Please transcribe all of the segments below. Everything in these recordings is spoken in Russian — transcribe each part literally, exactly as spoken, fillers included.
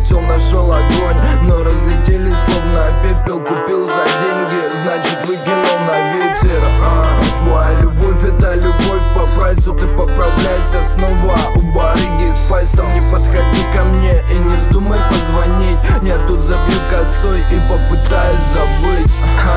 хотел, нашел огонь, но разлетелись словно пепел. Купил за деньги, значит выкинул на ветер. а, Твоя любовь это любовь по прайсу, ты поправляйся снова. У барыги с пайсом не подходи ко мне и не вздумай позвонить. Я тут забью косой и попытаюсь забыть.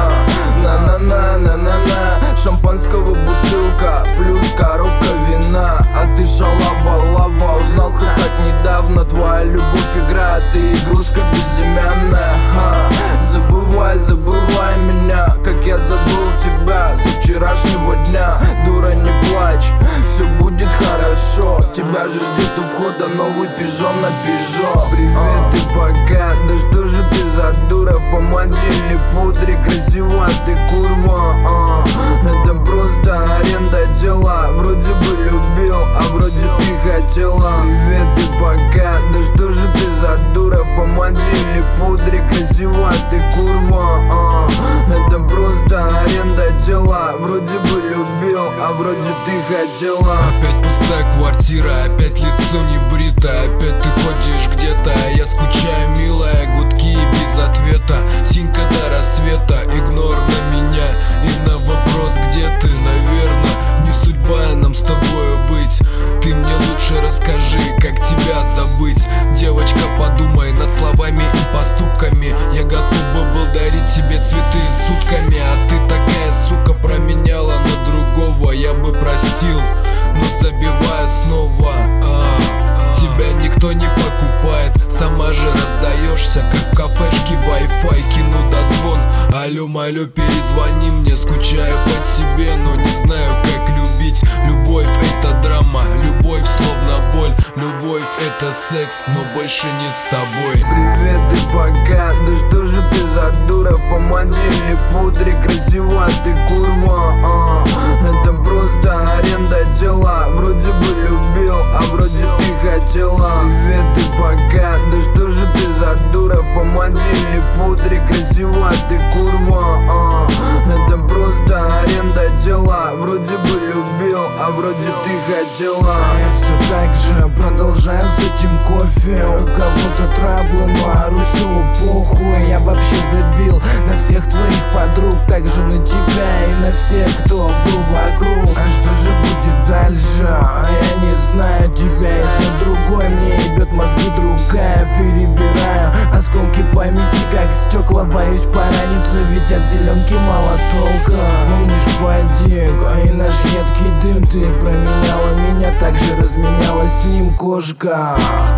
На-на-на-на-на-на. Шампанского бутылка плюс коробка вина. А ты шалава лава, узнал тут так недавно. Твоя любовь игра, ты игрушка безымянная. Ха. Забывай, забывай меня, как я забыл тебя со вчерашнего дня. Дура, не плачь, все будет хорошо. Тебя же ждет у входа новый пижон на пижо. Привет и пока, да что же ты за дура? Помаде или пудре, красива ты курва. а. Это просто аренда дела. Вроде бы любил, а вроде ты хотела. Привет и пока, да что же ты за дура? Помаде или пудре, красива ты курва. а. Это просто аренда дела. Вроде бы любил, а вроде ты хотела. Опять пустая квартира, опять лицо не брито. Опять ты ходишь где-то, а я скучаю, милая. Гудки без ответа, синька до рассвета. Игнор на меня и на вопрос, где ты, наверное, не судьба нам с тобою быть. Ты мне лучше расскажи, как тебя забыть. Девочка, подумай над словами и поступками. Я готов бы был дарить тебе цветы сутками, а ты такая сука променяла на другого. Я бы простил, но забивая снова. а, а. Тебя никто не покупает, сама же раздаешься, как в кафешке Wi-Fi. Кину дозвон, алло, малё, перезвони мне. Скучаю по тебе, но не знаю, как любить. Любовь это драма, любовь словно боль. Любовь это секс, но больше не с тобой. Привет и пока, да что же ты за дура? Помаде или пудре, красива ты курва. а. Это просто аренда дела. Вроде бы любил, а вроде ты хотела. Привет и пока, да что же ты за дура? Помаде или пудре, красива ты курва. а. Это просто аренда дела. Вроде бы любил, а вроде ты хотела. Я все так же продолжаю с этим кофе. У кого-то траблы, но Арусеву похуй. Я вообще забил на всех твоих подруг, также на тебя и на всех, кто был вокруг. А что же будет дальше? Я не знаю тебя, это другой. Мне ебет мозги другая. Перебираю осколки памяти, как стекла. Боюсь пораниться, ведь от зеленки мало толка. Помнишь подик и наш едкий дым? Ты променяла меня, так же разменялась с ним кошка.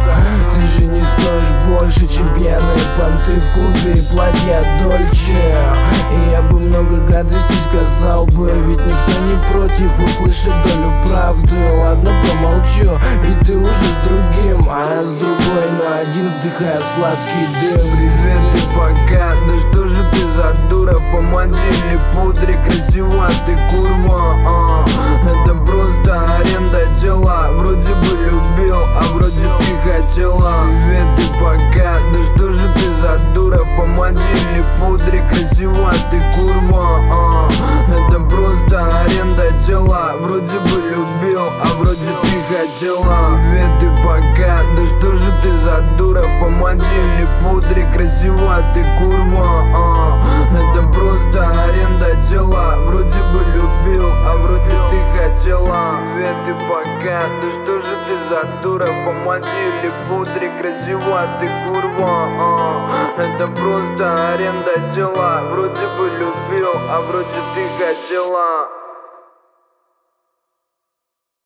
Ты же не стоишь больше, чем пьяные понты в клубе и платья Дольче. И я бы много гадостей сказал бы, ведь никто не против услышать долю правды. Ладно, промолчу, ведь ты уже с другим, а я с другой, но один вдыхаю сладкий дым. Привет и пока, да что же ты за дура? Помаде или пудре, красива ты курва. а. Это просто аренда дела. Вроде бы любил, а вроде ты хотела. Привет и пока, да что же ты за дура? Помаде или пудре, красива ты курва. а. Это просто аренда дела. Вроде бы любил, а вроде ты хотела. Привет и пока, да что же ты за дура? Помаде или пудре, красива ты курва. а. Это просто аренда дела. Вроде бы любил, а вроде ты хотела. Привет и пока, да что же ты за дура? Помаде или пудре, красива ты курва. а. Это просто аренда дела. Вроде бы любил, а вроде ты хотела.